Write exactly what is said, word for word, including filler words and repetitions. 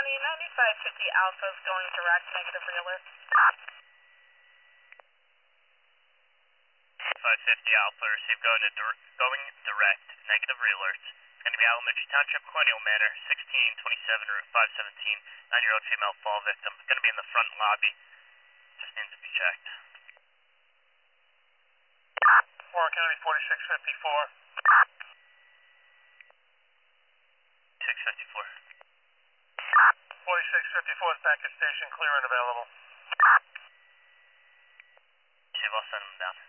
County, ninety-five fifty Alpha is going direct, negative realist. five fifty Alpha, receive going, to dir going direct, negative realist. It's going to be Alamance Township, Colonial Manor, sixteen twenty-seven, Route five seventeen, nine-year-old female fall victim. It's going to be in the front lobby. Just needs to be checked. Warren County, forty-six fifty-four. six fifty-four. forty-six fifty-four is back at station, clear and available. See, I'll send them down.